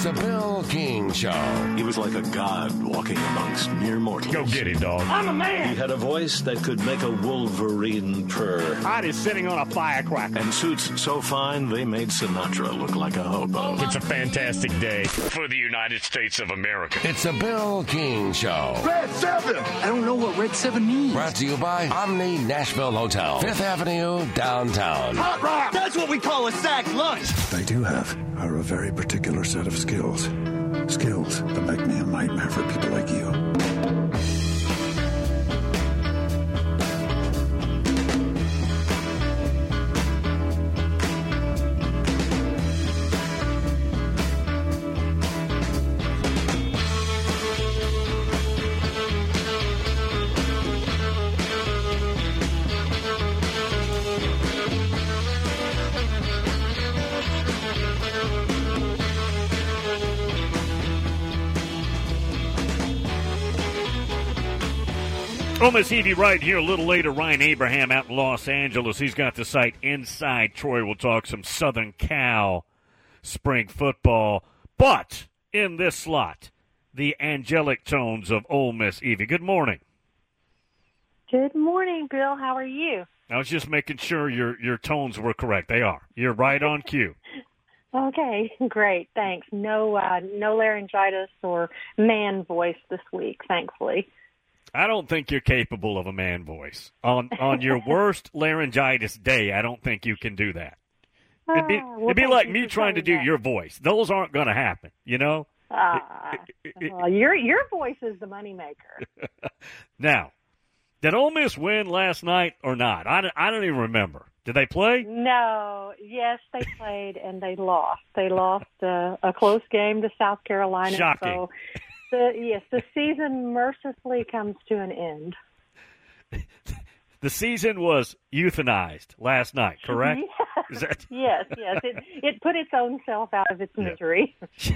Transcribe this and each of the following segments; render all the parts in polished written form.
It's the Bill King Show. He was like a god walking amongst mere mortals. Go get him, dog. I'm a man. He had a voice that could make a wolverine purr. Hot is sitting on a firecracker. And suits so fine, they made Sinatra look like a hobo. It's a fantastic day for the United States of America. It's the Bill King Show. Red 7. I don't know what Red 7 means. Brought to you by Omni Nashville Hotel, 5th Avenue, downtown. Hot rock. That's what we call a sack lunch. They do have are a very particular set of skills. Skills that make me a nightmare for people like you. Ole Miss Evie right here a little later. Ryan Abraham out in Los Angeles. He's got the site Inside Troy. We'll talk some Southern Cal spring football. But in this slot, the angelic tones of Ole Miss Evie. Good morning. Good morning, Bill. How are you? I was just making sure your tones were correct. They are. You're right on cue. Okay, great. Thanks. No laryngitis or man voice this week, thankfully. I don't think you're capable of a man voice. On your worst laryngitis day, I don't think you can do that. It'd be like me trying to do your voice. Those aren't going to happen, you know? Your voice is the moneymaker. Now, did Ole Miss win last night or not? I don't even remember. Did they play? No. Yes, they played, and they lost. They lost a close game to South Carolina. Shocking. So, the season mercifully comes to an end. The season was euthanized last night, correct? Yes, yes. It put its own self out of its misery.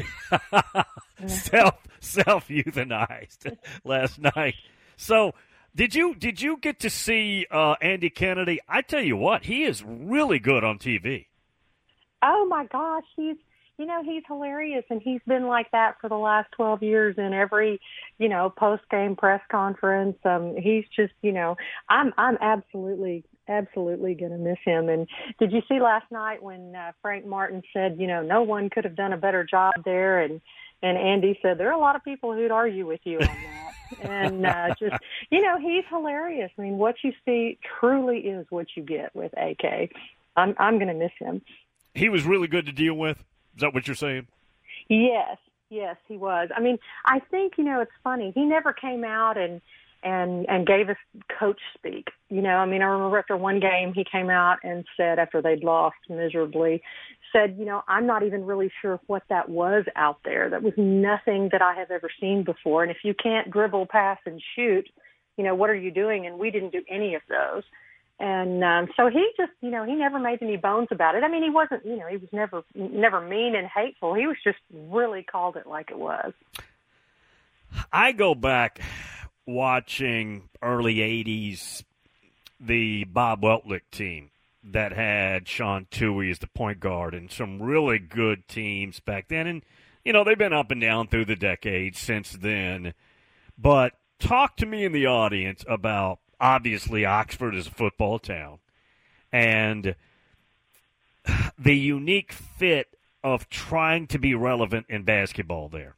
Self-euthanized last night. So, did you get to see Andy Kennedy? I tell you what, he is really good on TV. Oh my gosh, he's hilarious, and he's been like that for the last 12 years in every, post-game press conference. He's just, I'm absolutely going to miss him. And did you see last night when Frank Martin said, no one could have done a better job there? And Andy said, there are a lot of people who'd argue with you on that. And he's hilarious. I mean, what you see truly is what you get with AK. I'm going to miss him. He was really good to deal with. Is that what you're saying? Yes, he was. I mean, I think, it's funny. He never came out and gave us coach speak. I remember after one game he came out and said, after they'd lost miserably, said, I'm not even really sure what that was out there. That was nothing that I have ever seen before. And if you can't dribble, pass, and shoot, what are you doing? And we didn't do any of those. And so he just, he never made any bones about it. I mean, he wasn't, he was never mean and hateful. He was just really called it like it was. I go back watching early 80s, the Bob Weltlich team that had Sean Tuohy as the point guard and some really good teams back then. And, they've been up and down through the decades since then. But talk to me in the audience about, obviously, Oxford is a football town, and the unique fit of trying to be relevant in basketball there.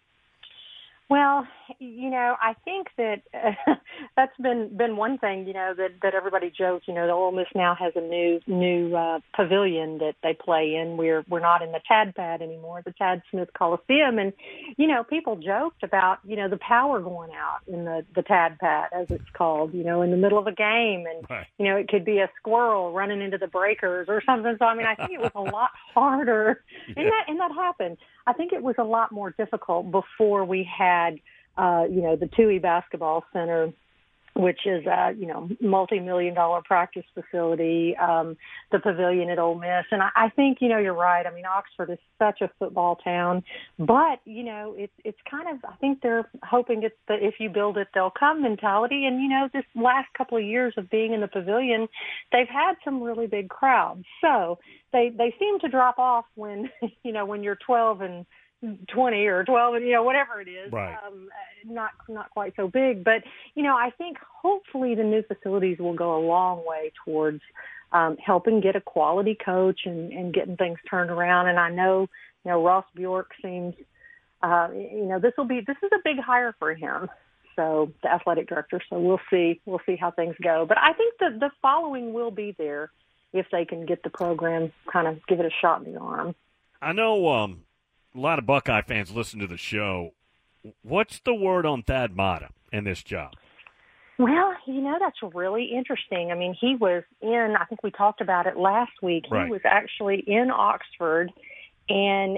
Well, I think that that's been one thing, that everybody jokes, that Ole Miss now has a new pavilion that they play in. We're not in the Tad Pad anymore, the Tad Smith Coliseum. And, people joked about, the power going out in the Tad Pad, as it's called, in the middle of a game. And, right. It could be a squirrel running into the breakers or something. So, I think it was a lot harder. Yeah. And that happened. I think it was a lot more difficult before we had, the Tuohy Basketball Center, which is a, multi-million-dollar practice facility, the pavilion at Ole Miss. And I think, you're right. I mean, Oxford is such a football town. But, it's kind of, I think they're hoping it's the if you build it, they'll come mentality. And, this last couple of years of being in the pavilion, they've had some really big crowds. So they seem to drop off when, when you're 12 and 20 or 12, whatever it is. Right. Not quite so big, but I think hopefully the new facilities will go a long way towards helping get a quality coach and getting things turned around. And I know, Ross Bjork seems, this is a big hire for him. So the athletic director. So we'll see how things go. But I think the following will be there if they can get the program, kind of give it a shot in the arm. I know a lot of Buckeye fans listen to the show. What's the word on Thad Matta in this job? Well, that's really interesting. I mean, he was in, I think we talked about it last week. Right. He was actually in Oxford, and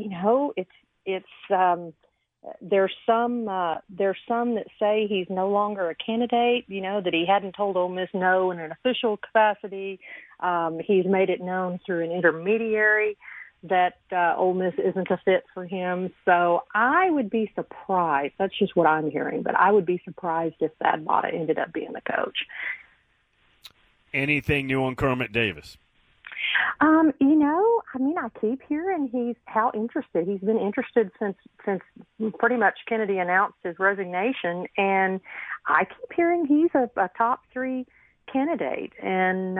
there's some that say he's no longer a candidate, that he hadn't told Ole Miss no in an official capacity. He's made it known through an intermediary that Ole Miss isn't a fit for him. So I would be surprised. That's just what I'm hearing. But I would be surprised if Thad Matta ended up being the coach. Anything new on Kermit Davis? I keep hearing he's been interested since pretty much Kennedy announced his resignation, and I keep hearing he's a top 3 candidate, and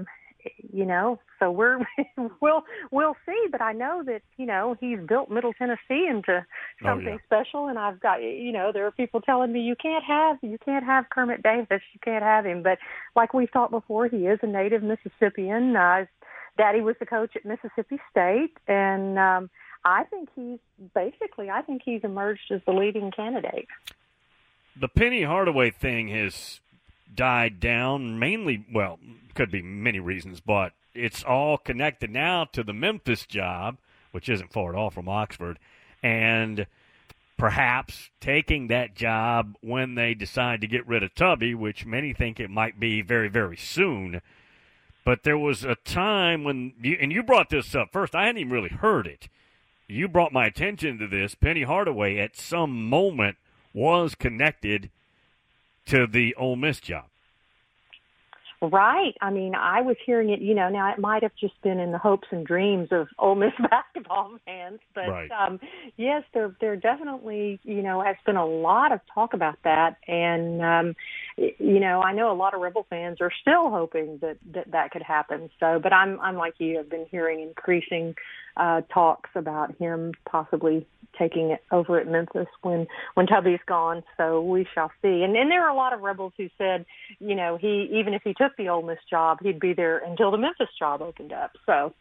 so we'll see. But I know that he's built Middle Tennessee into something special, and I've got there are people telling me you can't have Kermit Davis, you can't have him. But like we've talked before, he is a native Mississippian. Daddy was the coach at Mississippi State, and I think he's emerged as the leading candidate. The Penny Hardaway thing has died down mainly, well, could be many reasons, but it's all connected now to the Memphis job, which isn't far at all from Oxford, and perhaps taking that job when they decide to get rid of Tubby, which many think it might be very, very soon. But there was a time when, you brought this up first, I hadn't even really heard it. You brought my attention to this. Penny Hardaway at some moment was connected to the Ole Miss job. Right. I mean, I was hearing it, now it might have just been in the hopes and dreams of Ole Miss basketball fans. But, right. Yes, there definitely, has been a lot of talk about that. And, I know a lot of Rebel fans are still hoping that could happen. So, but I'm like you, I've been hearing increasing talks about him possibly taking it over at Memphis when Tubby's gone. So we shall see. And there are a lot of Rebels who said, even if he took the Ole Miss job, he'd be there until the Memphis job opened up. So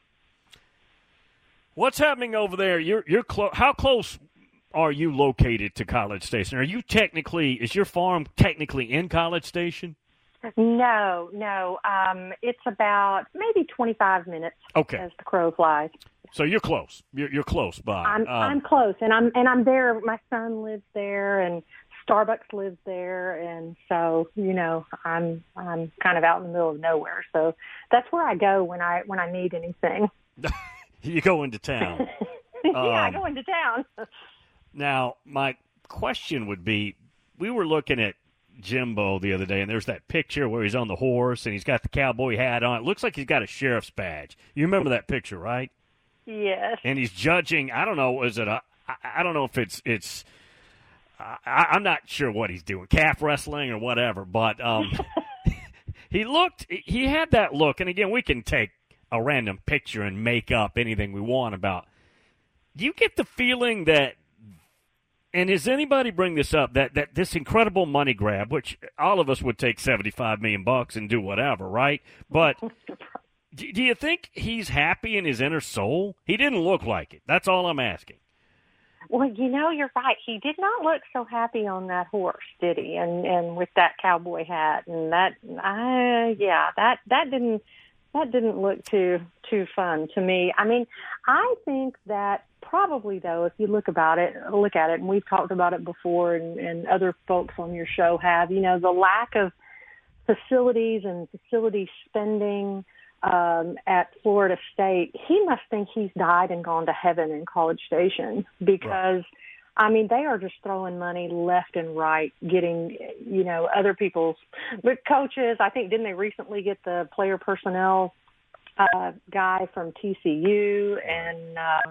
what's happening over there? You're how close are you located to College Station? Are you is your farm technically in College Station? No. It's about maybe 25 minutes as the crow flies. So you're close. You're close by. I'm close, and I'm there. My son lives there, and Starbucks lives there, and so I'm kind of out in the middle of nowhere. So that's where I go when I need anything. You go into town. I go into town. Now, my question would be: we were looking at Jimbo the other day, and there's that picture where he's on the horse and he's got the cowboy hat on. It looks like he's got a sheriff's badge. You remember that picture, right? Yes. And he's judging. I don't know. I don't know if it's. I'm not sure what he's doing, calf wrestling or whatever. But he had that look. And again, we can take a random picture and make up anything we want about. Do you get the feeling that? And does anybody bring this up, that this incredible money grab, which all of us would take $75 million and do whatever, right? But do you think he's happy in his inner soul? He didn't look like it. That's all I'm asking. Well, you're right. He did not look so happy on that horse, did he? And with that cowboy hat, and that didn't look too fun to me. I mean, I think that probably, though, if you look at it, and we've talked about it before, and other folks on your show have, the lack of facilities and facility spending at Florida State, he must think he's died and gone to heaven in College Station because, I mean, they are just throwing money left and right, getting, other people's coaches. I think, didn't they recently get the player personnel guy from TCU, and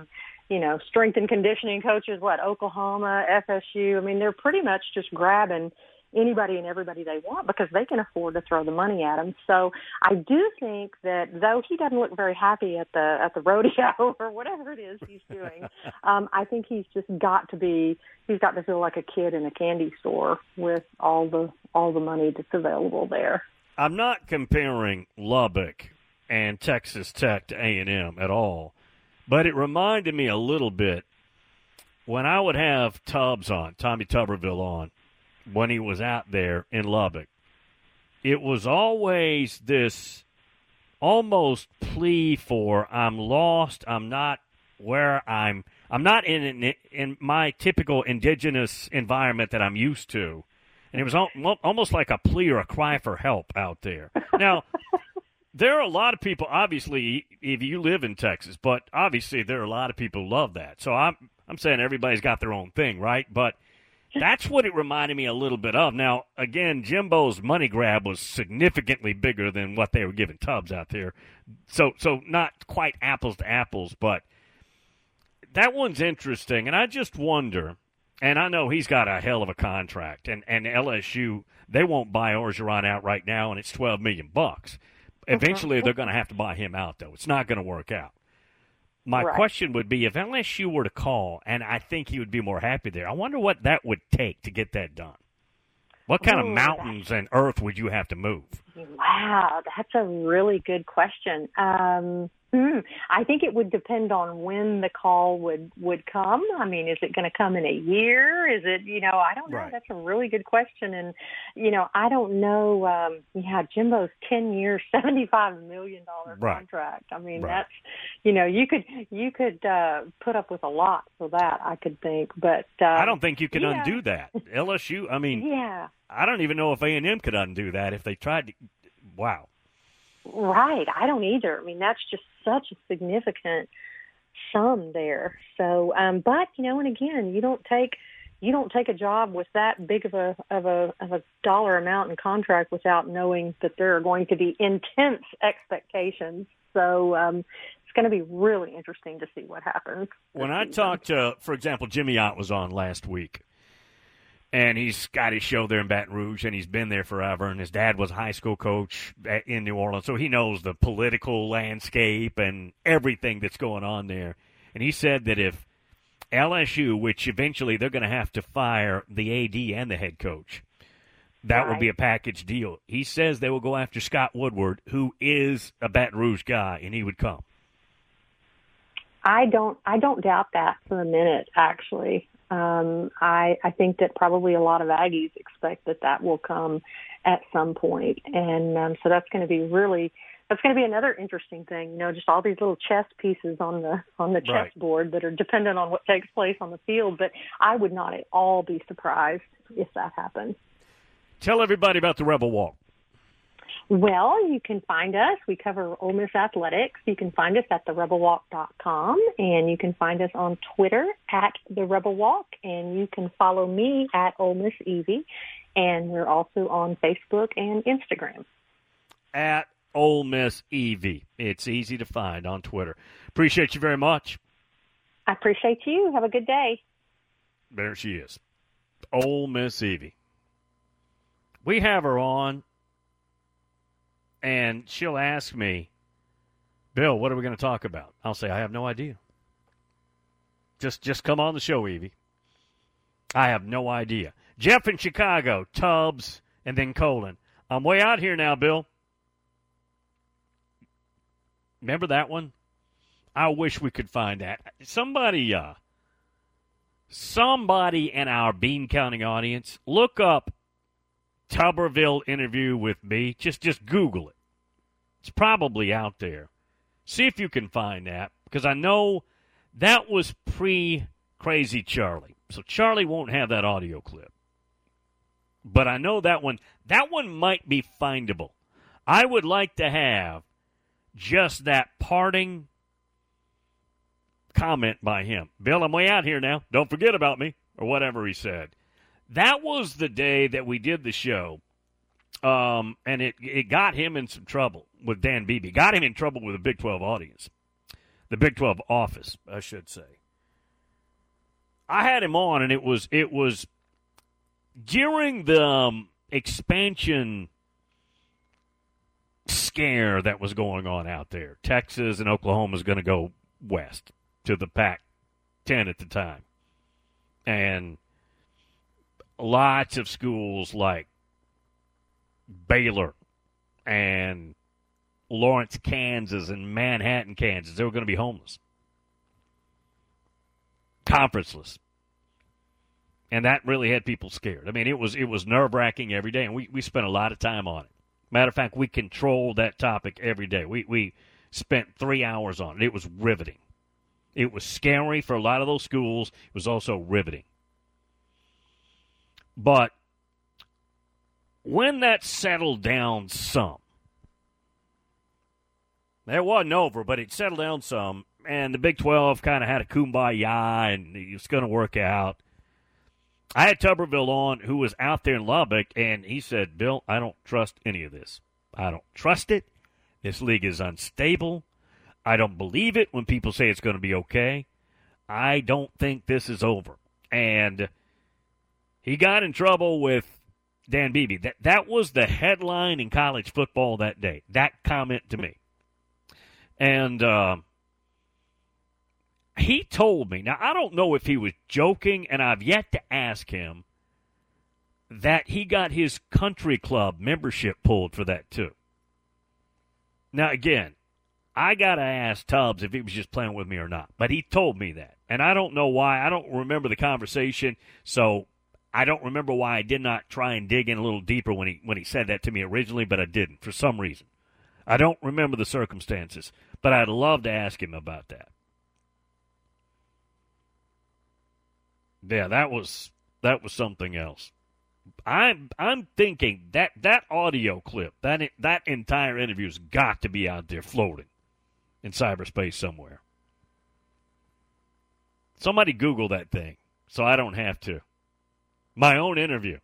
strength and conditioning coaches, Oklahoma, FSU. I mean, they're pretty much just grabbing anybody and everybody they want because they can afford to throw the money at him. So I do think that though he doesn't look very happy at the rodeo or whatever it is he's doing, I think he's got to feel like a kid in a candy store with all the money that's available there. I'm not comparing Lubbock and Texas Tech to A&M at all, but it reminded me a little bit when I would have Tommy Tuberville on, when he was out there in Lubbock. It was always this almost plea for, I'm lost, I'm not where I'm not in my typical indigenous environment that I'm used to. And it was almost like a plea or a cry for help out there. Now, there are a lot of people, obviously, if you live in Texas, but obviously there are a lot of people who love that. So I'm saying everybody's got their own thing, right? But that's what it reminded me a little bit of. Now, again, Jimbo's money grab was significantly bigger than what they were giving Tubbs out there. So not quite apples to apples, but that one's interesting. And I just wonder, and I know he's got a hell of a contract, and LSU, they won't buy Orgeron out right now, and it's $12 million. Eventually, they're going to have to buy him out, though. It's not going to work out. My question would be, if LSU were to call, and I think he would be more happy there, I wonder what that would take to get that done. What kind of mountains and earth would you have to move? Wow, that's a really good question. I think it would depend on when the call would come. I mean, is it going to come in a year? Is it, I don't know. Right. That's a really good question. And, I don't know. Jimbo's 10 years, $75 million contract. I mean, that's, you could put up with a lot for that, I could think. But I don't think you can undo that. LSU, I mean, I don't even know if A&M could undo that if they tried to. Wow. Right. I don't either. I mean, that's just such a significant sum there. So, but and again, you don't take a job with that big of a dollar amount in contract without knowing that there are going to be intense expectations. So, it's going to be really interesting to see what happens. When I talked to, for example, Jimmy Ott was on last week. And he's got his show there in Baton Rouge, and he's been there forever. And his dad was a high school coach in New Orleans, so he knows the political landscape and everything that's going on there. And he said that if LSU, which eventually they're going to have to fire the AD and the head coach, that will be a package deal. He says they will go after Scott Woodward, who is a Baton Rouge guy, and he would come. I don't doubt that for a minute, actually. I think that probably a lot of Aggies expect that will come at some point. And so that's going to be another interesting thing, just all these little chess pieces on the chessboard that are dependent on what takes place on the field. But I would not at all be surprised if that happens. Tell everybody about the Rebel Walk. Well, you can find us. We cover Ole Miss athletics. You can find us at therebelwalk.com, and you can find us on Twitter at The Rebel Walk, and you can follow me at Ole Miss Evie, and we're also on Facebook and Instagram. At Ole Miss Evie. It's easy to find on Twitter. Appreciate you very much. I appreciate you. Have a good day. There she is. Ole Miss Evie. We have her on. And she'll ask me, Bill, what are we going to talk about? I'll say, I have no idea. Just come on the show, Evie. I have no idea. Jeff in Chicago, Tubbs, and then Colin. I'm way out here now, Bill. Remember that one? I wish we could find that. Somebody in our bean counting audience, look up Tuberville interview with me. Just Google it. It's probably out there. See if you can find that, because I know that was pre-Crazy Charlie. So Charlie won't have that audio clip. But I know that one might be findable. I would like to have just that parting comment by him. Bill, I'm way out here now. Don't forget about me, or whatever he said. That was the day that we did the show, and it got him in some trouble with Dan Beebe. Got him in trouble with the Big 12 audience, the Big 12 office, I should say. I had him on, and it was during the expansion scare that was going on out there. Texas and Oklahoma was going to go west to the Pac-10 at the time. And lots of schools like Baylor and Lawrence, Kansas, and Manhattan, Kansas, they were going to be homeless. Conferenceless. And that really had people scared. I mean, it was nerve-wracking every day, and we spent a lot of time on it. Matter of fact, we controlled that topic every day. We spent 3 hours on it. It was riveting. It was scary for a lot of those schools. It was also riveting. But when that settled down some, it wasn't over, but it settled down some, and the Big 12 kind of had a kumbaya, and it was going to work out. I had Tuberville on, who was out there in Lubbock, and he said, Bill, I don't trust any of this. I don't trust it. This league is unstable. I don't believe it when people say it's going to be okay. I don't think this is over. And he got in trouble with Dan Beebe. That was the headline in college football that day, that comment to me. And he told me, now I don't know if he was joking, and I've yet to ask him, that he got his country club membership pulled for that too. Now again, I got to ask Tubbs if he was just playing with me or not, but he told me that. And I don't know why. I don't remember the conversation, so I don't remember why I did not try and dig in a little deeper when he said that to me originally, but I didn't for some reason. I don't remember the circumstances, but I'd love to ask him about that. Yeah, that was something else. I'm thinking that audio clip, that entire interview's got to be out there floating in cyberspace somewhere. Somebody Google that thing so I don't have to. My own interview.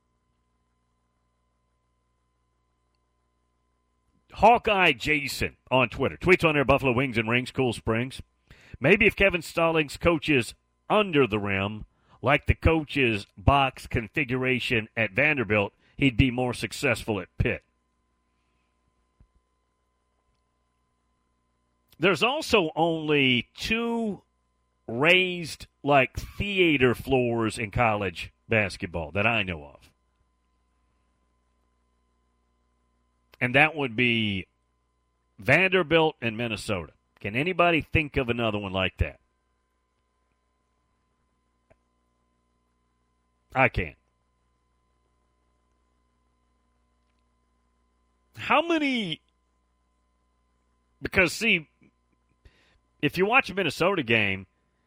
Hawkeye Jason on Twitter. Tweets on there, Buffalo Wings and Rings, Cool Springs. Maybe if Kevin Stallings coaches under the rim, like the coach's box configuration at Vanderbilt, he'd be more successful at Pitt. There's also only 2 raised, like, theater floors in college basketball that I know of. And that would be Vanderbilt and Minnesota. Can anybody think of another one like that? I can't. How many? Because, see, if you watch a Minnesota game,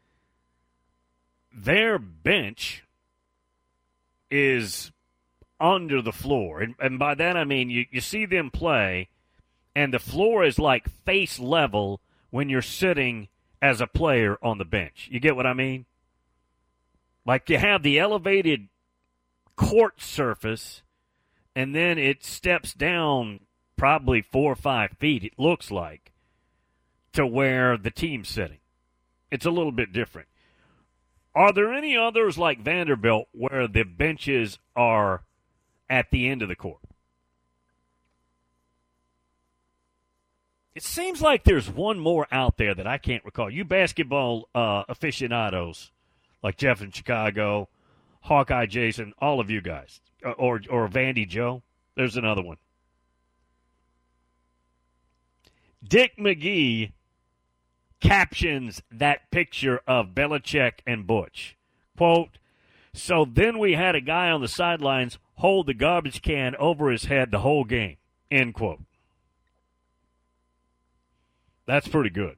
their bench is under the floor. And by that I mean you see them play, and the floor is like face level when you're sitting as a player on the bench. You get what I mean? Like you have the elevated court surface, and then it steps down probably 4 or 5 feet, it looks like, to where the team's sitting. It's a little bit different. Are there any others like Vanderbilt where the benches are at the end of the court? It seems like there's one more out there that I can't recall. You basketball aficionados, like Jeff in Chicago, Hawkeye Jason, all of you guys, or Vandy Joe, there's another one. Dick McGee captions that picture of Belichick and Butch. Quote, so then we had a guy on the sidelines hold the garbage can over his head the whole game, end quote. That's pretty good.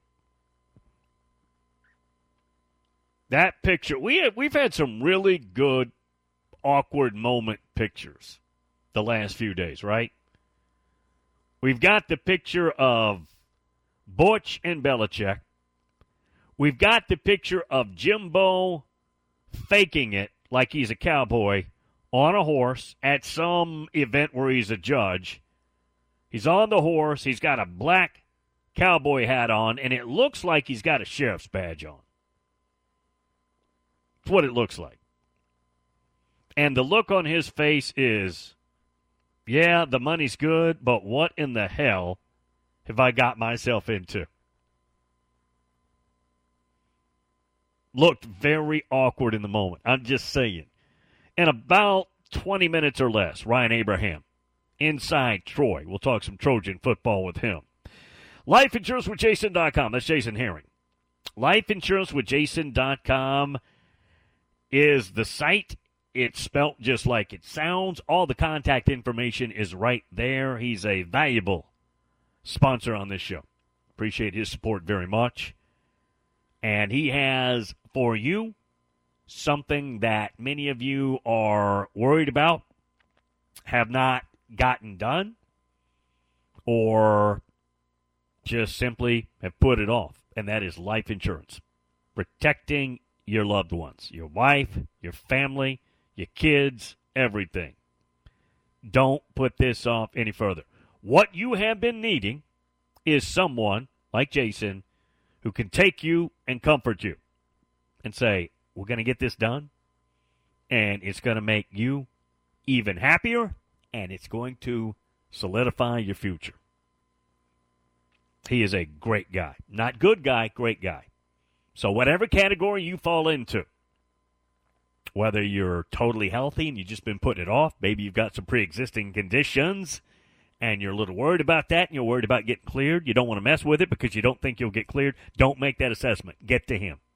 That picture, we've had some really good awkward moment pictures the last few days, right? We've got the picture of Butch and Belichick. We've got the picture of Jimbo faking it like he's a cowboy on a horse at some event where he's a judge. He's on the horse. He's got a black cowboy hat on, and it looks like he's got a sheriff's badge on. It's what it looks like. And the look on his face is, yeah, the money's good, but what in the hell have I got myself into? Looked very awkward in the moment. I'm just saying. In about 20 minutes or less, Ryan Abraham, inside Troy. We'll talk some Trojan football with him. LifeInsuranceWithJason.com. That's Jason Herring. LifeInsuranceWithJason.com is the site. It's spelt just like it sounds. All the contact information is right there. He's a valuable sponsor on this show. Appreciate his support very much. And he has for you something that many of you are worried about, have not gotten done, or just simply have put it off, and that is life insurance. Protecting your loved ones, your wife, your family, your kids, everything. Don't put this off any further. What you have been needing is someone like Jason who can take you and comfort you and say, we're going to get this done, and it's going to make you even happier, and it's going to solidify your future. He is a great guy. Not good guy, great guy. So whatever category you fall into, whether you're totally healthy and you've just been putting it off, maybe you've got some pre-existing conditions and you're a little worried about that and you're worried about getting cleared, you don't want to mess with it because you don't think you'll get cleared, don't make that assessment. Get to him.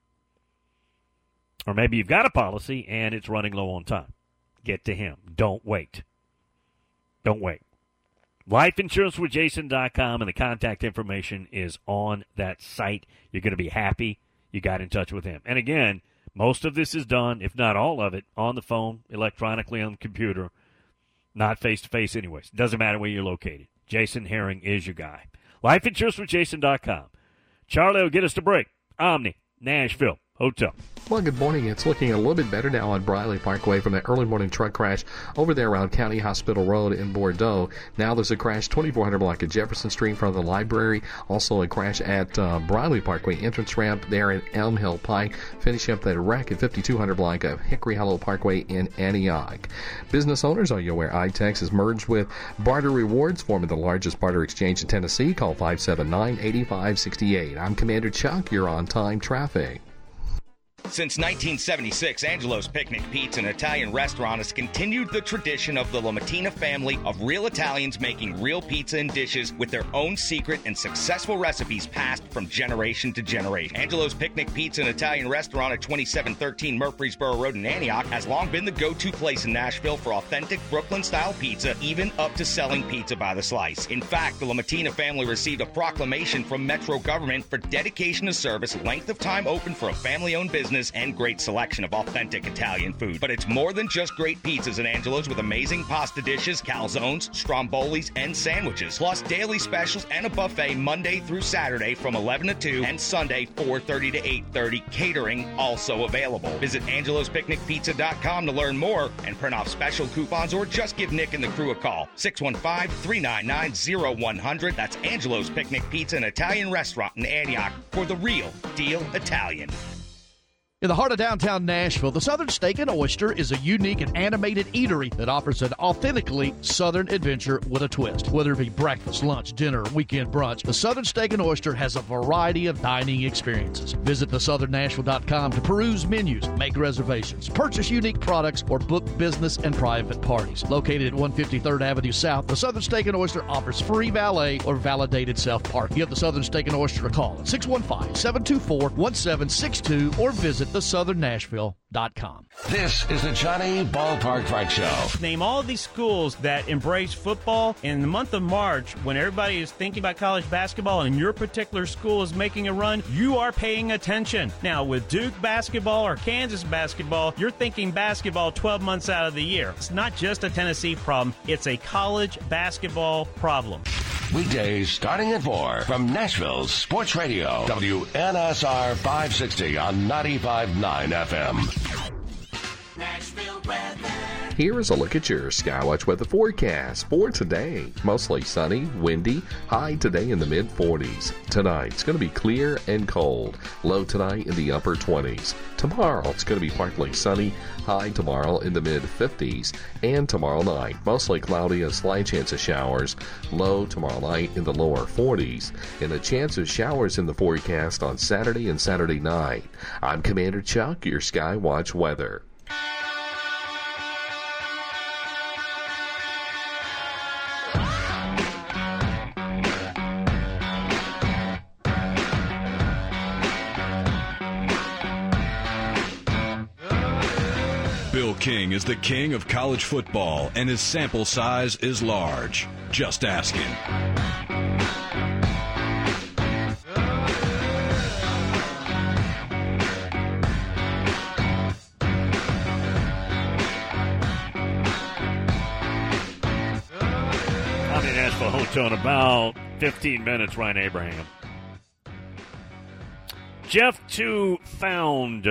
Or maybe you've got a policy and it's running low on time. Get to him. Don't wait. Don't wait. LifeInsuranceWithJason.com, and the contact information is on that site. You're going to be happy you got in touch with him. And again, most of this is done, if not all of it, on the phone, electronically on the computer, not face-to-face anyways. Doesn't matter where you're located. Jason Herring is your guy. LifeInsuranceWithJason.com. Charlie will get us to break. Omni, Nashville Hotel. Well, good morning. It's looking a little bit better now on Briley Parkway from that early morning truck crash over there around County Hospital Road in Bordeaux. Now there's a crash 2400 block at Jefferson Street in front of the library. Also a crash at Briley Parkway entrance ramp there at Elm Hill Pike. Finishing up that wreck at 5200 block of Hickory Hollow Parkway in Antioch. Business owners, are you aware iTex has merged with Barter Rewards, forming the largest barter exchange in Tennessee? Call 579-8568. I'm Commander Chuck. You're on time traffic. Since 1976, Angelo's Picnic Pizza, an Italian restaurant, has continued the tradition of the La Mattina family of real Italians making real pizza and dishes with their own secret and successful recipes passed from generation to generation. Angelo's Picnic Pizza, an Italian restaurant at 2713 Murfreesboro Road in Antioch, has long been the go-to place in Nashville for authentic Brooklyn-style pizza, even up to selling pizza by the slice. In fact, the La Mattina family received a proclamation from Metro government for dedication to service, length of time open for a family-owned business, and great selection of authentic Italian food. But it's more than just great pizzas at Angelo's, with amazing pasta dishes, calzones, strombolis, and sandwiches, plus daily specials and a buffet Monday through Saturday from 11 to 2 and Sunday 4:30 to 8:30. Catering also available. Visit angelospicnicpizza.com to learn more and print off special coupons, or just give Nick and the crew a call. 615-399-0100. That's Angelo's Picnic Pizza, an Italian restaurant in Antioch, for the real deal Italian. In the heart of downtown Nashville, the Southern Steak and Oyster is a unique and animated eatery that offers an authentically Southern adventure with a twist. Whether it be breakfast, lunch, dinner, weekend brunch, the Southern Steak and Oyster has a variety of dining experiences. Visit thesouthernnashville.com to peruse menus, make reservations, purchase unique products, or book business and private parties. Located at 153rd Avenue South, the Southern Steak and Oyster offers free valet or validated self-parking. Give the Southern Steak and Oyster a call at 615-724-1762 or visit thesouthernnashville.com. This is the Johnny Ballpark Frank Show. Name all these schools that embrace football in the month of March, when everybody is thinking about college basketball and your particular school is making a run. You are paying attention. Now, with Duke basketball or Kansas basketball, you're thinking basketball 12 months out of the year. It's not just a Tennessee problem. It's a college basketball problem. Weekdays starting at 4 from Nashville's Sports Radio, WNSR 560 on 95.9 FM. Nashville weather. Here is a look at your Skywatch weather forecast for today. Mostly sunny, windy, high today in the mid-40s. Tonight, it's going to be clear and cold. Low tonight in the upper 20s. Tomorrow, it's going to be partly sunny, high tomorrow in the mid-50s. And tomorrow night, mostly cloudy, a slight chance of showers. Low tomorrow night in the lower 40s. And a chance of showers in the forecast on Saturday and Saturday night. I'm Commander Chuck, your Skywatch weather. Bill King is the king of college football, and his sample size is large. Just ask him. I'm in Nashville Hotel in about 15 minutes, Ryan Abraham. Jeff, too, found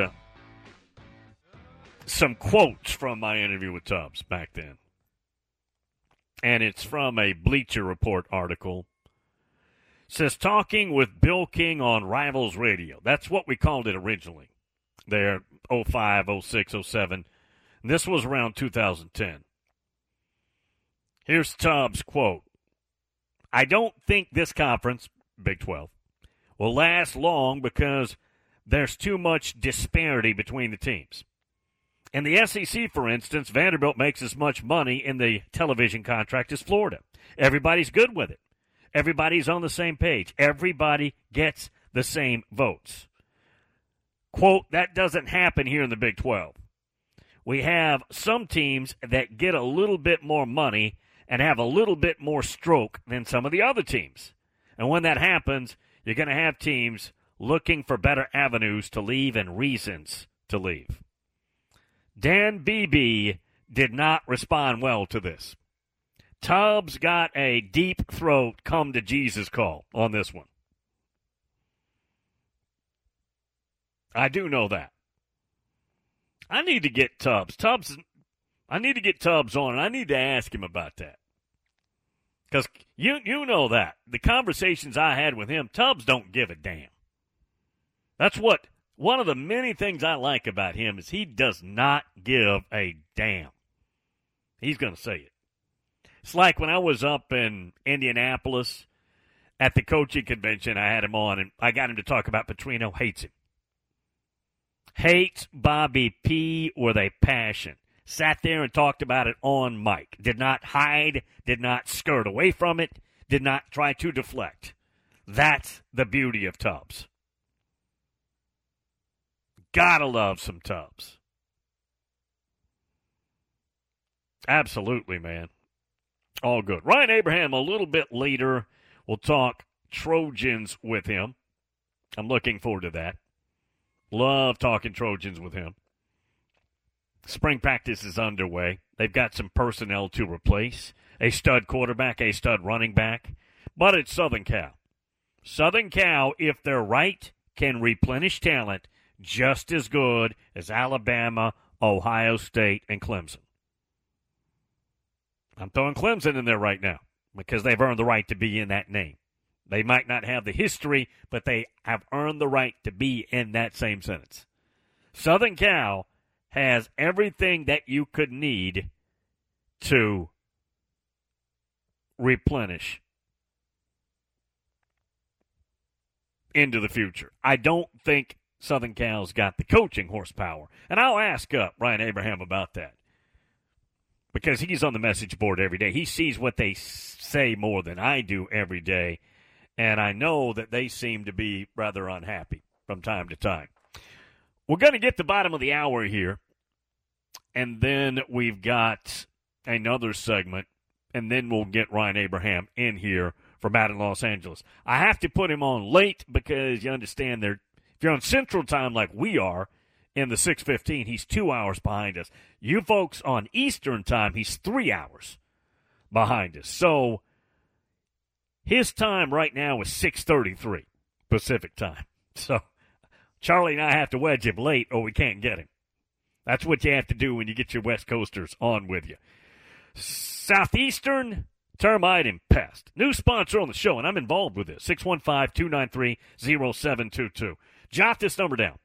some quotes from my interview with Tubbs back then. And it's from a Bleacher Report article. It says, talking with Bill King on Rivals Radio. That's what we called it originally. There, 05, 06, 07. This was around 2010. Here's Tubbs' quote. I don't think this conference, Big 12, will last long because there's too much disparity between the teams. In the SEC, for instance, Vanderbilt makes as much money in the television contract as Florida. Everybody's good with it. Everybody's on the same page. Everybody gets the same votes. Quote, that doesn't happen here in the Big 12. We have some teams that get a little bit more money and have a little bit more stroke than some of the other teams. And when that happens, you're going to have teams looking for better avenues to leave and reasons to leave. Dan Beebe did not respond well to this. Tubbs got a deep throat come to Jesus call on this one. I do know that. I need to get Tubbs. I need to get Tubbs on, and I need to ask him about that. Because you know that. The conversations I had with him, Tubbs don't give a damn. That's what... One of the many things I like about him is he does not give a damn. He's going to say it. It's like when I was up in Indianapolis at the coaching convention, I had him on, and I got him to talk about Petrino. Hates him. Hates Bobby P. with a passion. Sat there and talked about it on mic. Did not hide, did not skirt away from it, did not try to deflect. That's the beauty of Tubbs. Gotta love some Tubbs. Absolutely, man. All good. Ryan Abraham, a little bit later, we'll talk Trojans with him. I'm looking forward to that. Love talking Trojans with him. Spring practice is underway. They've got some personnel to replace. A stud quarterback, a stud running back. But it's Southern Cal. Southern Cal, if they're right, can replenish talent just as good as Alabama, Ohio State, and Clemson. I'm throwing Clemson in there right now because they've earned the right to be in that name. They might not have the history, but they have earned the right to be in that same sentence. Southern Cal has everything that you could need to replenish into the future. I don't think Southern Cal's got the coaching horsepower. And I'll ask Ryan Abraham about that because he's on the message board every day. He sees what they say more than I do every day, and I know that they seem to be rather unhappy from time to time. We're going to get to the bottom of the hour here, and then we've got another segment, and then we'll get Ryan Abraham in here from out in Los Angeles. I have to put him on late because you understand if you're on Central Time like we are in the 6:15, he's 2 hours behind us. You folks on Eastern Time, he's 3 hours behind us. So his time right now is 6:33 Pacific Time. So Charlie and I have to wedge him late or we can't get him. That's what you have to do when you get your West Coasters on with you. Southeastern Termite and Pest. New sponsor on the show, and I'm involved with this. 615-293-0722. Jot this number down.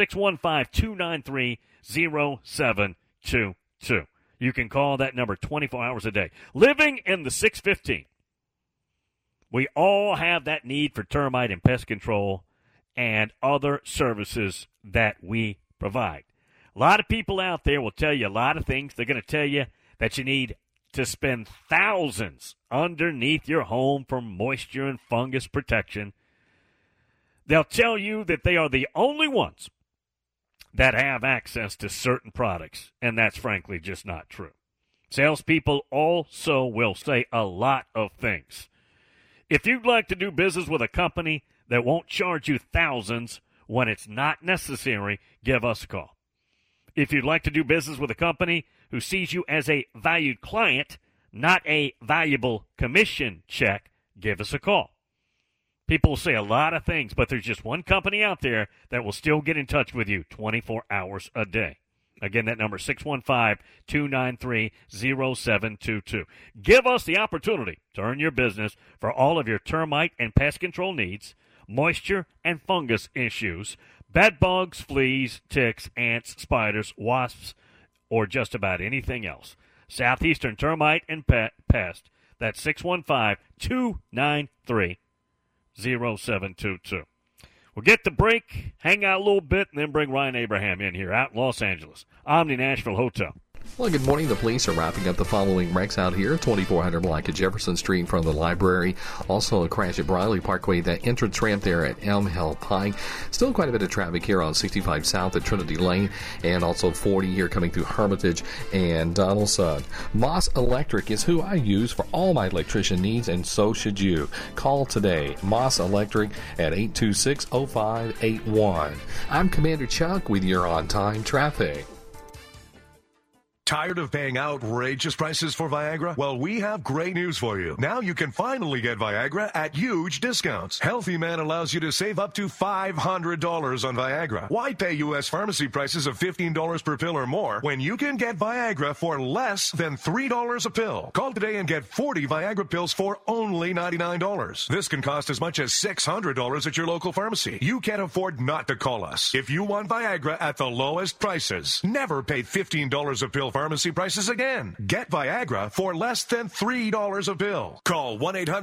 615-293-0722. You can call that number 24 hours a day. Living in the 615. We all have that need for termite and pest control and other services that we provide. A lot of people out there will tell you a lot of things. They're going to tell you that you need to spend thousands underneath your home for moisture and fungus protection. They'll tell you that they are the only ones that have access to certain products, and that's frankly just not true. Salespeople also will say a lot of things. If you'd like to do business with a company that won't charge you thousands when it's not necessary, give us a call. If you'd like to do business with a company who sees you as a valued client, not a valuable commission check, give us a call. People will say a lot of things, but there's just one company out there that will still get in touch with you 24 hours a day. Again, that number is 615-293-0722. Give us the opportunity to earn your business for all of your termite and pest control needs, moisture and fungus issues, bed bugs, fleas, ticks, ants, spiders, wasps, or just about anything else. Southeastern Termite and Pest. That's 615-293-0722. We'll get the break, hang out a little bit, and then bring Ryan Abraham in here out in Los Angeles. Omni Nashville Hotel. Well, good morning. The police are wrapping up the following wrecks out here. 2400 block of Jefferson Street in front of the library. Also a crash at Briley Parkway, that entrance ramp there at Elm Hill Pike. Still quite a bit of traffic here on 65 South at Trinity Lane, and also 40 here coming through Hermitage and Donaldson. Moss Electric is who I use for all my electrician needs, and so should you. Call today. Moss Electric at 826-0581. I'm Commander Chuck with your on-time traffic. Tired of paying outrageous prices for Viagra? Well, we have great news for you. Now you can finally get Viagra at huge discounts. Healthy Man allows you to save up to $500 on Viagra. Why pay U.S. pharmacy prices of $15 per pill or more when you can get Viagra for less than $3 a pill? Call today and get 40 Viagra pills for only $99. This can cost as much as $600 at your local pharmacy. You can't afford not to call us. If you want Viagra at the lowest prices, never pay $15 a pill pharmacy prices again. Get Viagra for less than $3 a pill. Call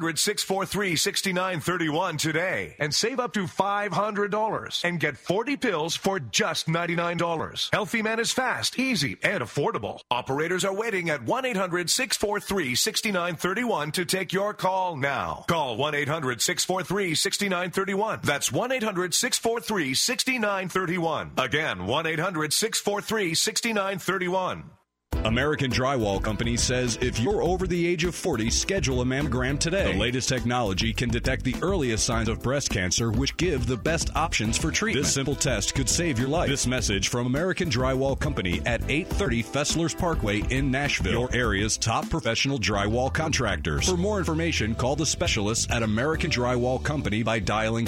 1-800-643-6931 today and save up to $500 and get 40 pills for just $99. Healthy Man is fast, easy, and affordable. Operators are waiting at 1-800-643-6931 to take your call now. Call 1-800-643-6931. That's 1-800-643-6931. Again, 1-800-643-6931. American Drywall Company says if you're over the age of 40, schedule a mammogram today. The latest technology can detect the earliest signs of breast cancer, which give the best options for treatment. This simple test could save your life. This message from American Drywall Company at 830 Fesslers Parkway in Nashville, your area's top professional drywall contractors. For more information, call the specialists at American Drywall Company by dialing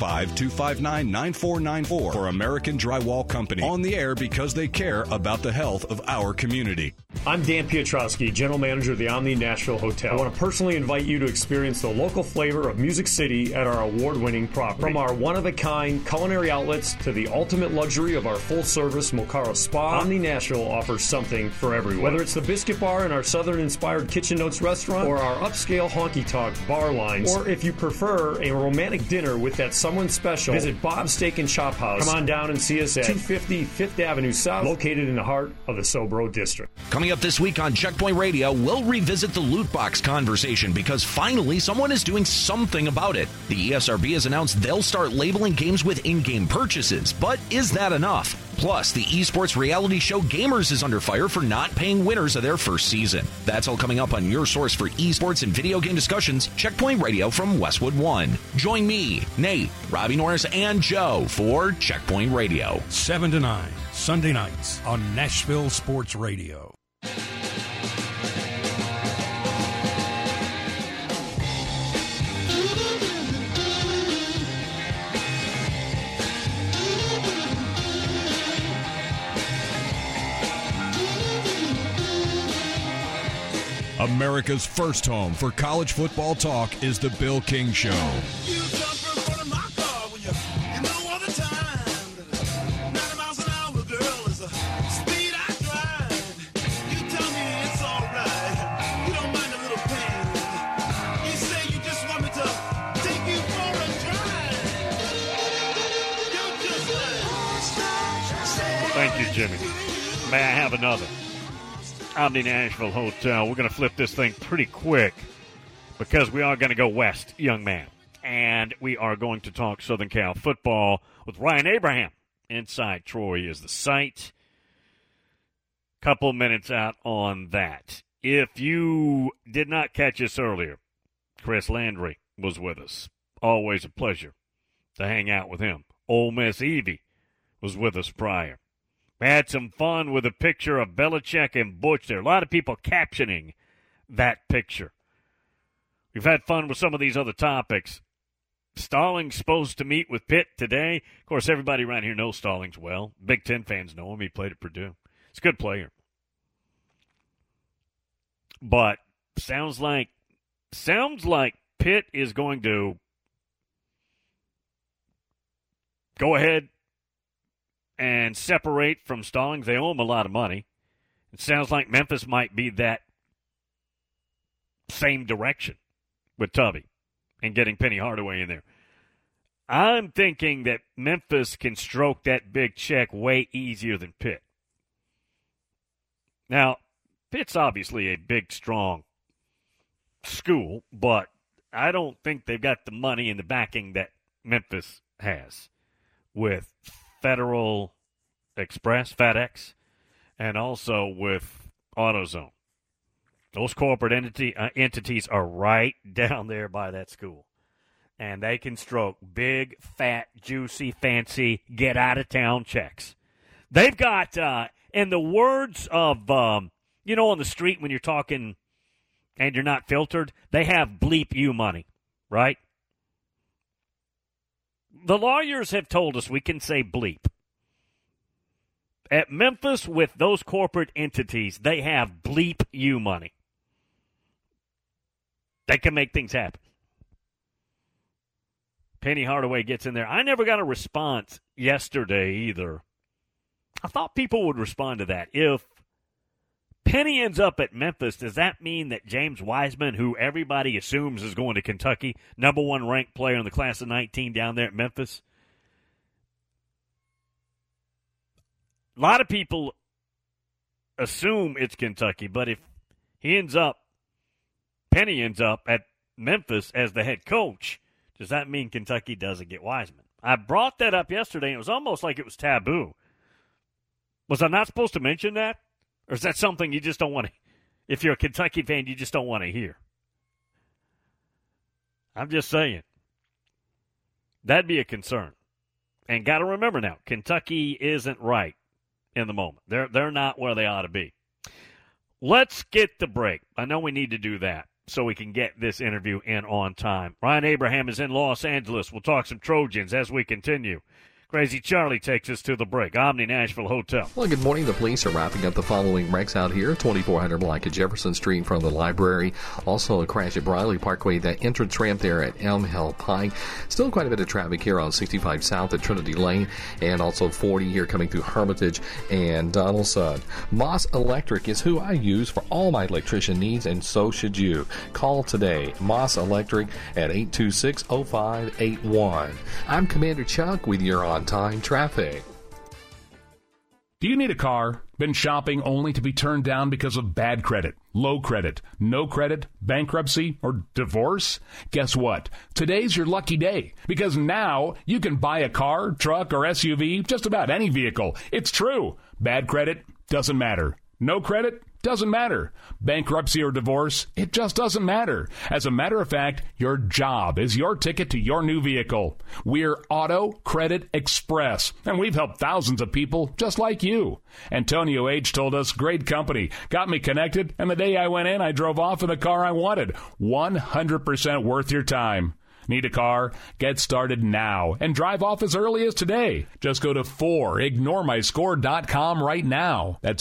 615-259-9494 for American Drywall Company. On the air because they care about the health of our community. I'm Dan Piotrowski, General Manager of the Omni Nashville Hotel. I want to personally invite you to experience the local flavor of Music City at our award-winning property. From our one-of-a-kind culinary outlets to the ultimate luxury of our full-service Mokaro Spa, Omni Nashville offers something for everyone. Whether it's the Biscuit Bar in our Southern-inspired Kitchen Notes restaurant, or our upscale honky-tonk bar lines, or if you prefer a romantic dinner with that someone special, visit Bob's Steak and Chop House. Come on down and see us at 250 5th Avenue South, located in the heart of the Sobro District. Coming up this week on Checkpoint Radio, we'll revisit the loot box conversation because finally someone is doing something about it. The ESRB has announced they'll start labeling games with in-game purchases, but is that enough? Plus, the esports reality show Gamers is under fire for not paying winners of their first season. That's all coming up on your source for esports and video game discussions, Checkpoint Radio from Westwood One. Join me, Nate, Robbie Norris, and Joe for Checkpoint Radio. 7 to 9, Sunday nights on Nashville Sports Radio. America's first home for college football talk is The Bill King Show. Thank you, Jimmy. May I have another? Omni Nashville Hotel. We're going to flip this thing pretty quick because we are going to go west, young man. And we are going to talk Southern Cal football with Ryan Abraham. Inside Troy is the site. Couple minutes out on that. If you did not catch us earlier, Chris Landry was with us. Always a pleasure to hang out with him. Ole Miss Evie was with us prior. We had some fun with a picture of Belichick and Butch there. A lot of people captioning that picture. We've had fun with some of these other topics. Stallings supposed to meet with Pitt today. Of course, everybody around here knows Stallings well. Big Ten fans know him. He played at Purdue. He's a good player. But sounds like Pitt is going to go ahead and separate from Stallings. They owe him a lot of money. It sounds like Memphis might be that same direction with Tubby and getting Penny Hardaway in there. I'm thinking that Memphis can stroke that big check way easier than Pitt. Now, Pitt's obviously a big, strong school, but I don't think they've got the money and the backing that Memphis has with Federal Express, FedEx, and also with AutoZone. Those corporate entities are right down there by that school. And they can stroke big, fat, juicy, fancy, get-out-of-town checks. They've got, in the words of, on the street when you're talking and you're not filtered, they have bleep you money, right? The lawyers have told us we can say bleep. At Memphis, with those corporate entities, they have bleep you money. They can make things happen. Penny Hardaway gets in there. I never got a response yesterday either. I thought people would respond to that. If Penny ends up at Memphis, does that mean that James Wiseman, who everybody assumes is going to Kentucky, number one ranked player in the class of 19 down there at Memphis? A lot of people assume it's Kentucky, but if Penny ends up at Memphis as the head coach, does that mean Kentucky doesn't get Wiseman? I brought that up yesterday, and it was almost like it was taboo. Was I not supposed to mention that? Or is that something you just don't want to, if you're a Kentucky fan, you just don't want to hear? I'm just saying. That'd be a concern. And got to remember now, Kentucky isn't right in the moment. They're not where they ought to be. Let's get the break. I know we need to do that so we can get this interview in on time. Ryan Abraham is in Los Angeles. We'll talk some Trojans as we continue. Crazy Charlie takes us to the break. Omni Nashville Hotel. Well, good morning. The police are wrapping up the following wrecks out here. 2400 block at Jefferson Street in front of the library. Also a crash at Briley Parkway. That entrance ramp there at Elm Hill Pike. Still quite a bit of traffic here on 65 South at Trinity Lane. And also 40 here coming through Hermitage and Donaldson. Moss Electric is who I use for all my electrician needs, and so should you. Call today. Moss Electric at 826-0581. I'm Commander Chuck with your on-time traffic. Do you need a car? Been shopping only to be turned down because of bad credit, low credit, no credit, bankruptcy, or divorce? Guess what? Today's your lucky day, because now you can buy a car, truck, or SUV, just about any vehicle. It's true. Bad credit doesn't matter. No credit doesn't matter. Bankruptcy or divorce, it just doesn't matter. As a matter of fact, your job is your ticket to your new vehicle. We're Auto Credit Express, and we've helped thousands of people just like you. Antonio H. told us, great company, got me connected, and the day I went in, I drove off in the car I wanted. 100% worth your time. Need a car? Get started now and drive off as early as today. Just go to 4ignoremyscore.com right now. That's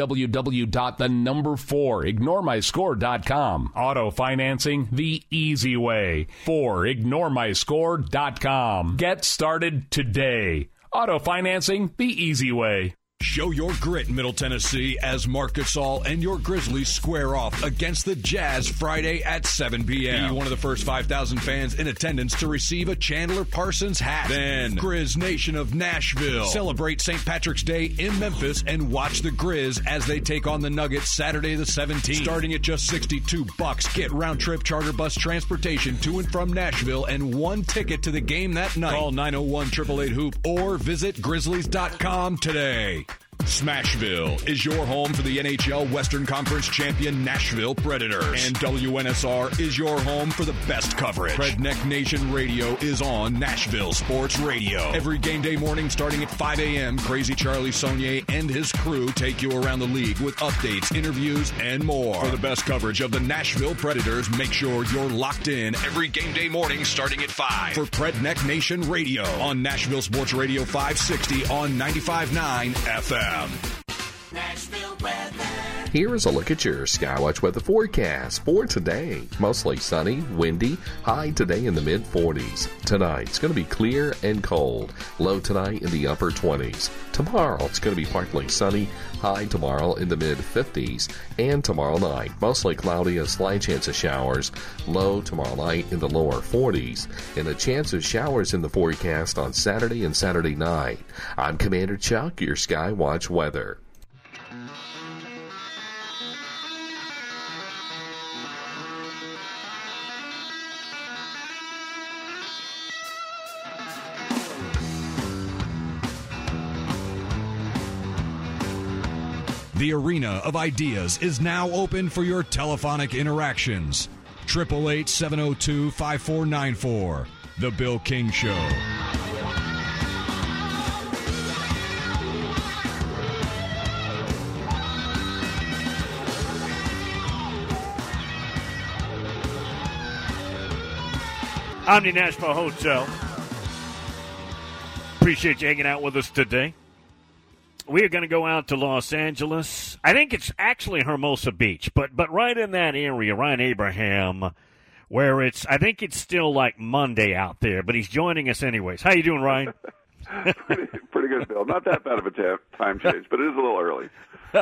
www.4ignoremyscore.com. Auto financing the easy way. 4ignoremyscore.com. Get started today. Auto financing the easy way. Show your grit, Middle Tennessee, as Mark Gasol and your Grizzlies square off against the Jazz Friday at 7 p.m. Be one of the first 5,000 fans in attendance to receive a Chandler Parsons hat. Then, Grizz Nation of Nashville. Celebrate St. Patrick's Day in Memphis and watch the Grizz as they take on the Nuggets Saturday the 17th. Starting at just $62, get round-trip charter bus transportation to and from Nashville and one ticket to the game that night. Call 901-888-HOOP or visit Grizzlies.com today. Smashville is your home for the NHL Western Conference champion Nashville Predators. And WNSR is your home for the best coverage. Redneck Nation Radio is on Nashville Sports Radio. Every game day morning starting at 5 a.m., Crazy Charlie Saunier and his crew take you around the league with updates, interviews, and more. For the best coverage of the Nashville Predators, make sure you're locked in every game day morning starting at 5 for Redneck Nation Radio on Nashville Sports Radio 560 on 95.9 FM. Nashville weather. Here is a look at your Skywatch weather forecast for today. Mostly sunny, windy, high today in the mid-40s. Tonight, it's going to be clear and cold. Low tonight in the upper 20s. Tomorrow, it's going to be partly sunny, high tomorrow in the mid-50s. And tomorrow night, mostly cloudy, a slight chance of showers. Low tomorrow night in the lower 40s. And a chance of showers in the forecast on Saturday and Saturday night. I'm Commander Chuck, your Skywatch weather. The arena of ideas is now open for your telephonic interactions. 888-702-5494. The Bill King Show. Omni Nashville Hotel. Appreciate you hanging out with us today. We are going to go out to Los Angeles. I think it's actually Hermosa Beach, but right in that area, Ryan Abraham, where I think it's still like Monday out there, but he's joining us anyways. How you doing, Ryan? Pretty good, Bill. Not that bad of a time change, but it is a little early.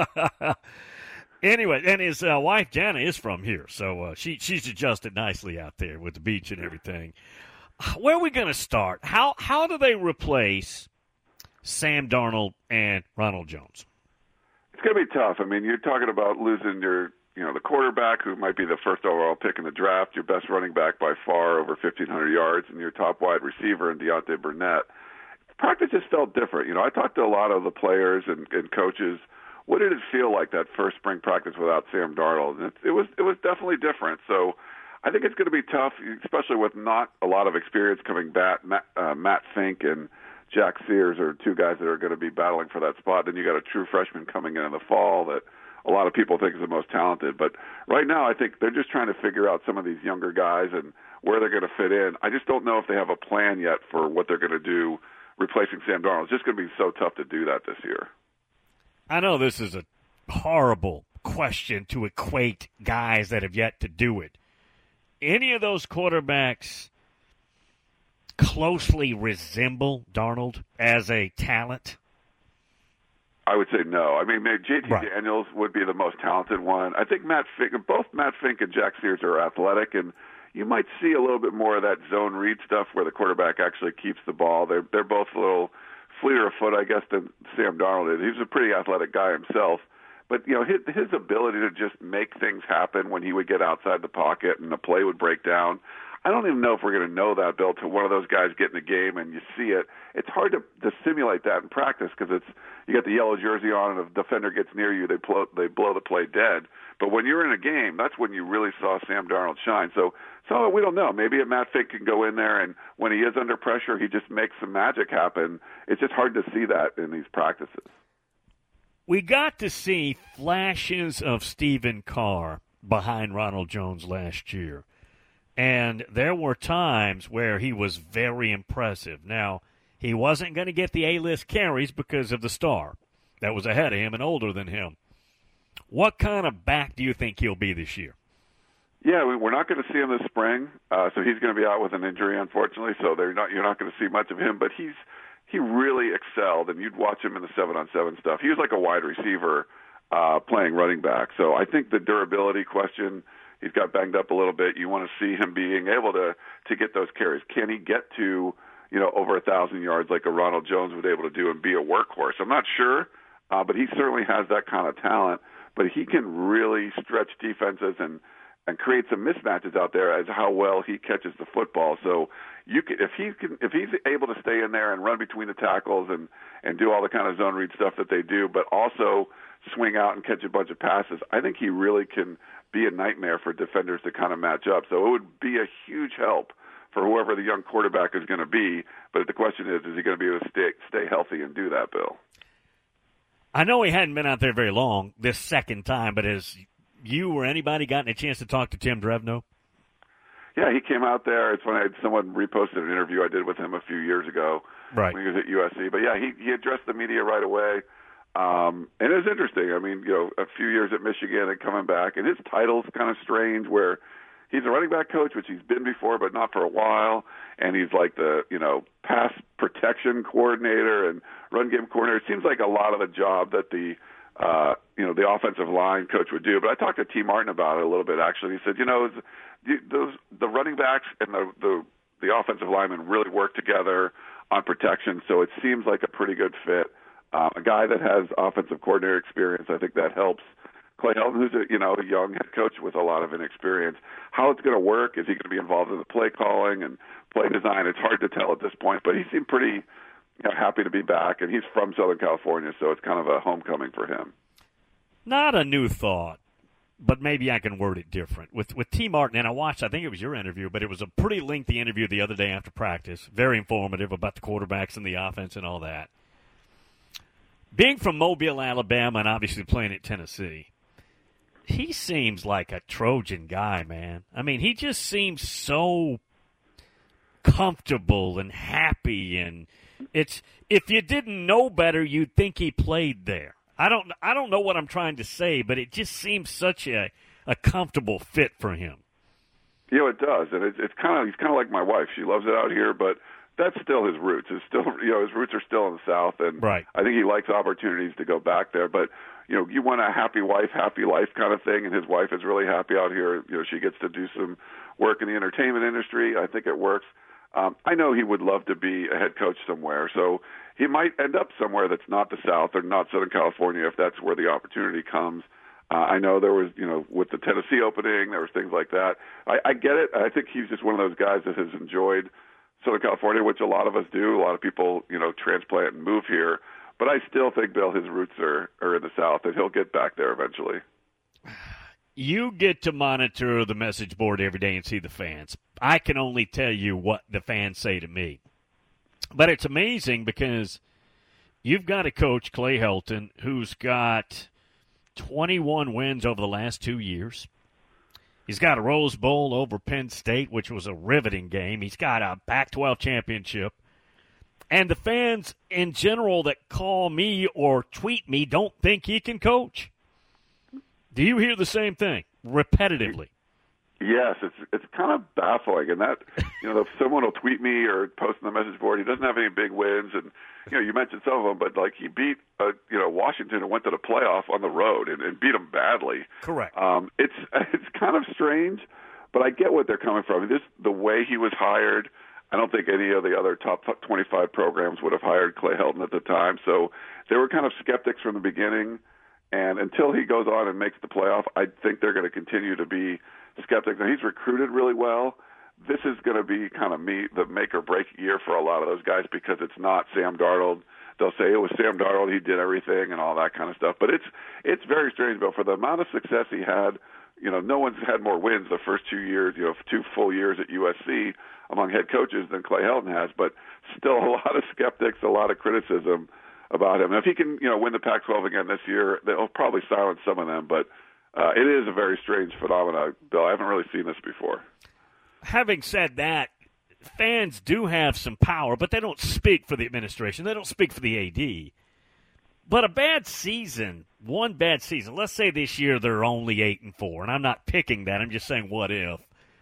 Anyway, and his wife, Jana, is from here, so she's adjusted nicely out there with the beach and everything. Where are we going to start? How do they replace Sam Darnold and Ronald Jones? It's going to be tough. I mean, you're talking about losing the quarterback who might be the first overall pick in the draft, your best running back by far, over 1,500 yards, and your top wide receiver in Deontay Burnett. Practice just felt different. I talked to a lot of the players and coaches. What did it feel like that first spring practice without Sam Darnold? And it was definitely different. So I think it's going to be tough, especially with not a lot of experience coming back. Matt Fink and Jack Sears are two guys that are going to be battling for that spot. Then you got a true freshman coming in the fall that a lot of people think is the most talented. But right now I think they're just trying to figure out some of these younger guys and where they're going to fit in. I just don't know if they have a plan yet for what they're going to do replacing Sam Darnold. It's just going to be so tough to do that this year. I know this is a horrible question to equate guys that have yet to do it. Any of those quarterbacks closely resemble Darnold as a talent? I would say no. I mean, J.T. Daniels would be the most talented one. I think both Matt Fink and Jack Sears are athletic, and you might see a little bit more of that zone read stuff where the quarterback actually keeps the ball. They're both a little fleeter of foot, I guess, than Sam Darnold is. He's a pretty athletic guy himself. But, his ability to just make things happen when he would get outside the pocket and the play would break down, I don't even know if we're going to know that, Bill, till one of those guys get in the game and you see it. It's hard to simulate that in practice because you got the yellow jersey on, and if the defender gets near you, they blow the play dead. But when you're in a game, that's when you really saw Sam Darnold shine. So we don't know. Maybe Matt Fink can go in there, and when he is under pressure, he just makes some magic happen. It's just hard to see that in these practices. We got to see flashes of Stephen Carr behind Ronald Jones last year. And there were times where he was very impressive. Now, he wasn't going to get the A-list carries because of the star that was ahead of him and older than him. What kind of back do you think he'll be this year? Yeah, we're not going to see him this spring, so he's going to be out with an injury, unfortunately. So you're not going to see much of him. But he really excelled, and you'd watch him in the 7-on-7 stuff. He was like a wide receiver playing running back. So I think the durability question, he's got banged up a little bit. You want to see him being able to get those carries. Can he get to over 1,000 yards like a Ronald Jones was able to do and be a workhorse? I'm not sure, but he certainly has that kind of talent. But he can really stretch defenses and create some mismatches out there as how well he catches the football. So if he's able to stay in there and run between the tackles and do all the kind of zone read stuff that they do, but also swing out and catch a bunch of passes, I think he really can be a nightmare for defenders to kind of match up. So it would be a huge help for whoever the young quarterback is going to be. But the question is he going to be able to stay healthy and do that, Bill? I know he hadn't been out there very long this second time, but has you or anybody gotten a chance to talk to Tim Drevno? Yeah, he came out there. It's funny, someone reposted an interview I did with him a few years ago when he was at USC. But, yeah, he addressed the media right away. And it was interesting. I mean, a few years at Michigan and coming back. And his title's kind of strange where he's a running back coach, which he's been before, but not for a while. And he's like the, pass protection coordinator and run game coordinator. It seems like a lot of the job that the offensive line coach would do. But I talked to T. Martin about it a little bit, actually. He said, the running backs and the offensive linemen really work together on protection, so it seems like a pretty good fit. A guy that has offensive coordinator experience, I think that helps. Clay Helton, who's a young head coach with a lot of inexperience. How it's going to work? Is he going to be involved in the play calling and play design? It's hard to tell at this point, but he seemed pretty happy to be back, and he's from Southern California, so it's kind of a homecoming for him. Not a new thought, but maybe I can word it different. With T. Martin, and I think it was your interview, but it was a pretty lengthy interview the other day after practice, very informative about the quarterbacks and the offense and all that. Being from Mobile, Alabama, and obviously playing at Tennessee, he seems like a Trojan guy, man. I mean, he just seems so comfortable and happy, and it's if you didn't know better, you'd think he played there. I don't know what I'm trying to say, but it just seems such a comfortable fit for him. It does, and he's kind of like my wife. She loves it out here, but that's still his roots. It's still his roots are still in the South, and right. I think he likes opportunities to go back there. But you want a happy wife, happy life kind of thing, and his wife is really happy out here. She gets to do some work in the entertainment industry. I think it works. I know he would love to be a head coach somewhere, so he might end up somewhere that's not the South or not Southern California if that's where the opportunity comes. I know there was, with the Tennessee opening, there was things like that. I get it. I think he's just one of those guys that has enjoyed Southern California, which a lot of us do. A lot of people, transplant and move here. But I still think, Bill, his roots are in the South, and he'll get back there eventually. You get to monitor the message board every day and see the fans. I can only tell you what the fans say to me. But it's amazing because you've got a coach, Clay Helton, who's got 21 wins over the last 2 years. He's got a Rose Bowl over Penn State, which was a riveting game. He's got a Pac-12 championship. And the fans in general that call me or tweet me don't think he can coach. Do you hear the same thing repetitively? Yes, it's kind of baffling, and that if someone will tweet me or post on the message board, he doesn't have any big wins, and you mentioned some of them, but like he beat Washington and went to the playoff on the road and beat them badly. Correct. It's kind of strange, but I get what they're coming from. The way he was hired, I don't think any of the other top 25 programs would have hired Clay Helton at the time, so they were kind of skeptics from the beginning. And until he goes on and makes the playoff, I think they're going to continue to be skeptics. Now, he's recruited really well. This is going to be kind of the make-or-break year for a lot of those guys because it's not Sam Darnold. They'll say it was Sam Darnold, he did everything and all that kind of stuff. But it's very strange, Bill. For the amount of success he had, no one's had more wins the first 2 years, 2 full years at USC among head coaches than Clay Helton has. But still a lot of skeptics, a lot of criticism about him. And if he can, win the Pac-12 again this year, they'll probably silence some of them. But it is a very strange phenomenon, Bill. I haven't really seen this before. having said that, fans do have some power, but they don't speak for the administration. They don't speak for the AD. But a bad season, one bad season, let's say this year they're only 8-4, and I'm not picking that. I'm just saying what if.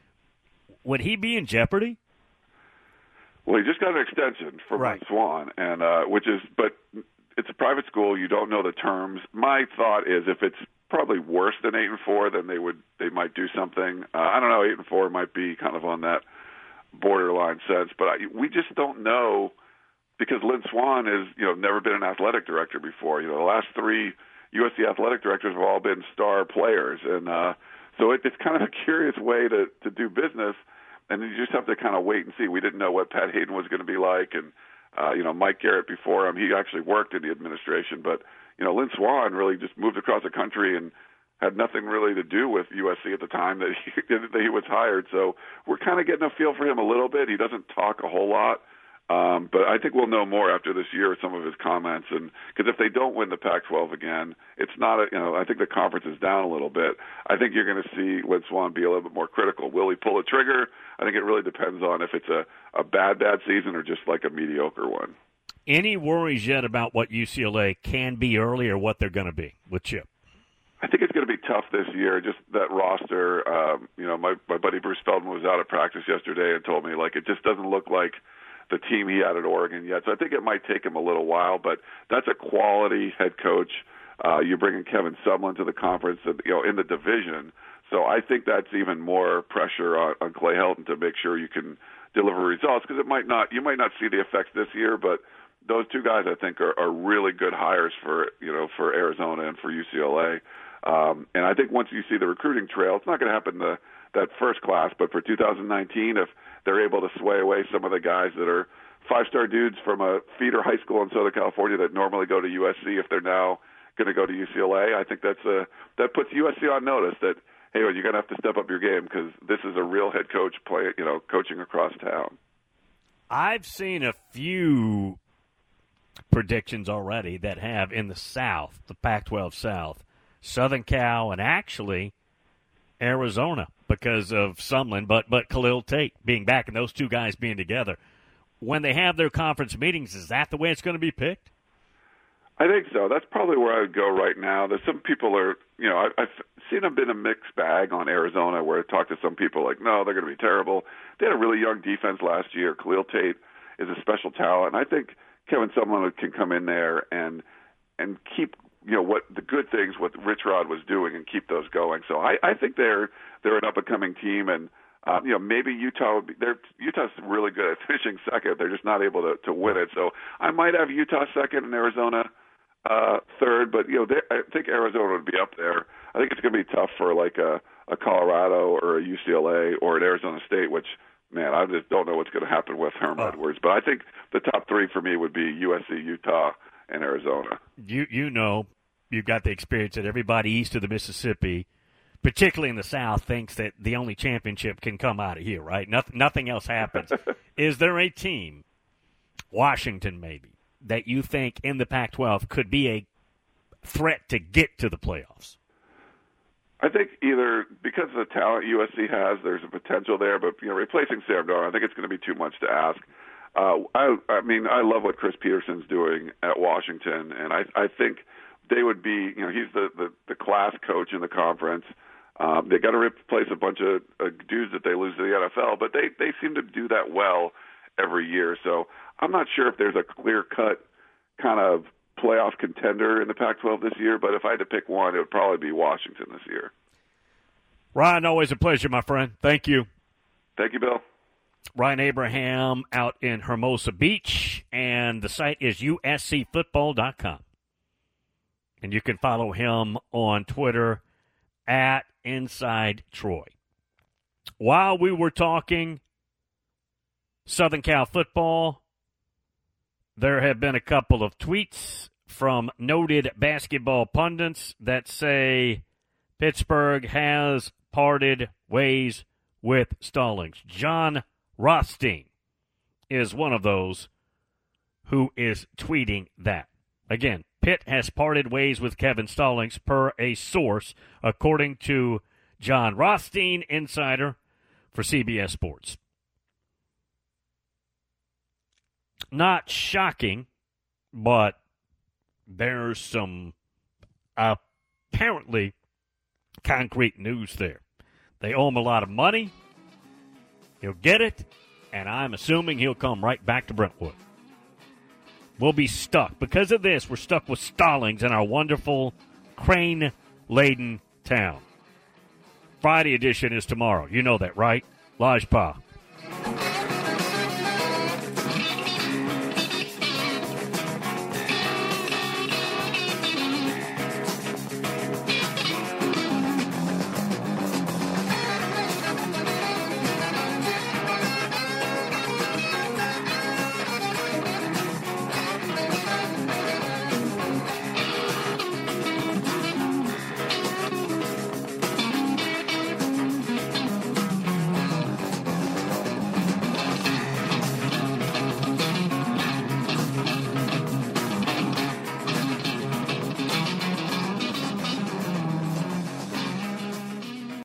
Would he be in jeopardy? Well, he just got an extension from Lynn Swann, and but it's a private school. You don't know the terms. My thought is if it's probably worse than 8-4, then they might do something. I don't know. 8-4 might be kind of on that borderline sense, but we just don't know because Lynn Swann is never been an athletic director before. The last 3 USC athletic directors have all been star players, and so it's kind of a curious way to do business. And you just have to kind of wait and see. We didn't know what Pat Hayden was going to be like, and Mike Garrett before him, he actually worked in the administration, but Lynn Swann really just moved across the country and had nothing really to do with USC at the time that he was hired. So we're kind of getting a feel for him a little bit. He doesn't talk a whole lot, but I think we'll know more after this year with some of his comments. And because if they don't win the Pac-12 again, it's not I think the conference is down a little bit. I think you're going to see Lynn Swann be a little bit more critical. Will he pull a trigger? I think it really depends on if it's a bad season or just like a mediocre one. Any worries yet about what UCLA can be early or what they're going to be with Chip? I think it's going to be tough this year, just that roster. My buddy Bruce Feldman was out at practice yesterday and told me, it just doesn't look like the team he had at Oregon yet. So I think it might take him a little while, but that's a quality head coach. You're bringing Kevin Sumlin to the conference, in the division. So I think that's even more pressure on Clay Helton to make sure you can deliver results because you might not see the effects this year, but those 2 guys I think are really good hires for Arizona and for UCLA. And I think once you see the recruiting trail, it's not going to happen that first class, but for 2019, if they're able to sway away some of the guys that are 5-star dudes from a feeder high school in Southern California that normally go to USC, if they're now going to go to UCLA, I think that puts USC on notice that, hey, you're going to have to step up your game because this is a real head coach coaching across town. I've seen a few predictions already that have in the South, the Pac-12 South, Southern Cal, and actually Arizona because of Sumlin, but Khalil Tate being back and those 2 guys being together. When they have their conference meetings, is that the way it's going to be picked? I think so. That's probably where I would go right now. There's some people I've seen them been a mixed bag on Arizona where I talked to some people no, they're going to be terrible. They had a really young defense last year. Khalil Tate is a special talent, and I think Kevin Sumlin can come in there and keep what the good things what Rich Rod was doing and keep those going. So I think they're an up and coming team, and maybe Utah would be. Utah's really good at finishing second. They're just not able to win it. So I might have Utah second and Arizona third, but I think Arizona would be up there. I think it's going to be tough for a Colorado or a UCLA or an Arizona State, which. Man, I just don't know what's going to happen with Herm Edwards. But I think the top 3 for me would be USC, Utah, and Arizona. You've got the experience that everybody east of the Mississippi, particularly in the South, thinks that the only championship can come out of here, right? Nothing else happens. Is there a team, Washington maybe, that you think in the Pac-12 could be a threat to get to the playoffs? I think either because of the talent USC has, there's a potential there, but replacing Sam Darnold, I think it's going to be too much to ask. I love what Chris Peterson's doing at Washington, and I think they would be. He's the class coach in the conference. They got to replace a bunch of dudes that they lose to the NFL, but they seem to do that well every year. So I'm not sure if there's a clear cut kind of playoff contender in the Pac-12 this year, but if I had to pick one, it would probably be Washington this year. Ryan, always a pleasure, my friend. Thank you. Thank you, Bill. Ryan Abraham out in Hermosa Beach, and the site is uscfootball.com. And you can follow him on Twitter at Inside Troy. While we were talking Southern Cal football, there have been a couple of tweets from noted basketball pundits that say Pittsburgh has parted ways with Stallings. John Rothstein is one of those who is tweeting that. Again, Pitt has parted ways with Kevin Stallings per a source, according to John Rothstein, insider for CBS Sports. Not shocking, but there's some apparently concrete news there. They owe him a lot of money. He'll get it, and I'm assuming he'll come right back to Brentwood. We'll be stuck. Because of this, we're stuck with Stallings in our wonderful crane-laden town. Friday edition is tomorrow. You know that, right? Lajpa.